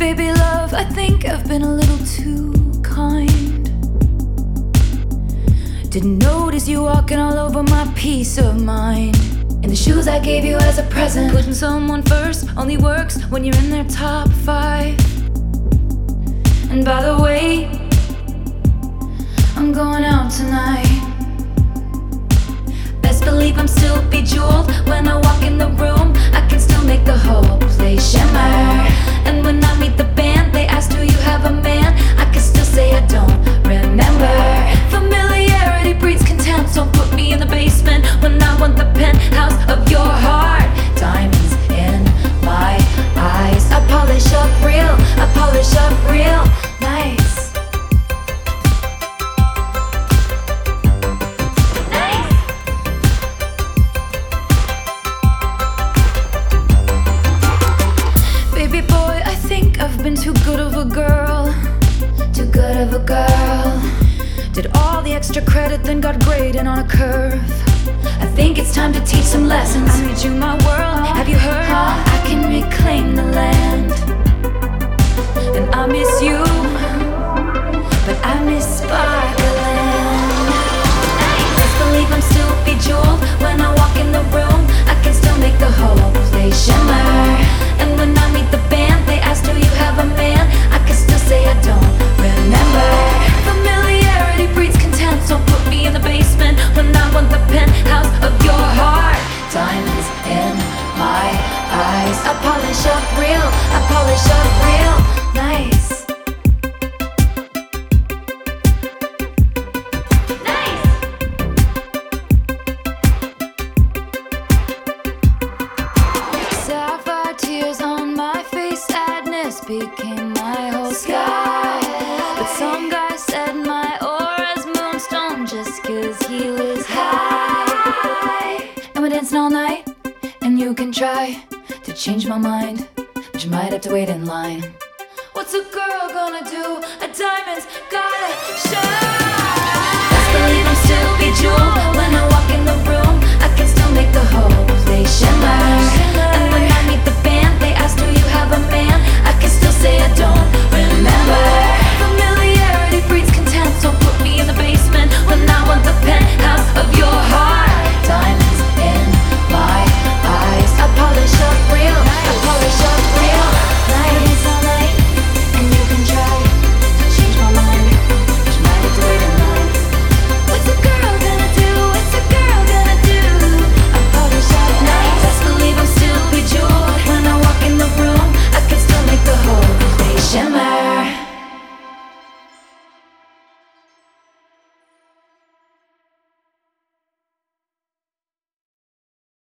Baby love, I think I've been a little too kind. Didn't notice you walking all over my peace of mind. And the shoes I gave you as a present. Putting someone first only works when you're in their top 5. And by the way, I'm going out tonight. Best believe I'm still bejeweled. When I walk in the room, I can still make the whole place shimmer. And when I meet the band, they ask, do you have a man? I can still say I don't remember. Familiarity breeds contempt. Don't put me in the basement when I want the penthouse of your heart. Diamonds in my eyes. I polish up real, I polish up real nice. Baby boy, I think I've been too good of a girl. Too good of a girl. Did all the extra credit, then got graded on a curve. I think it's time to teach some lessons. I made you my world, have you heard? I can reclaim the land. And I miss you, but I miss Sparkland. Best believe I'm still bejeweled. When I walk in the room, I can still make the whole place shimmer. And when I meet the band, they ask, do you have a man? I can still say I don't remember. Familiarity breeds contempt. Don't put me in the basement when I want the penthouse of your heart. Diamonds in my eyes. I polish up real, I polish up real nice. Sapphire tears on my face, sadness became my whole sky. But some guy said my aura's moonstone just 'cause he was high. And we're dancing all night, and you can try to change my mind, but you might have to wait in line. What's a girl gonna do? A diamond's gotta shine. Best believe I'm still bejeweled.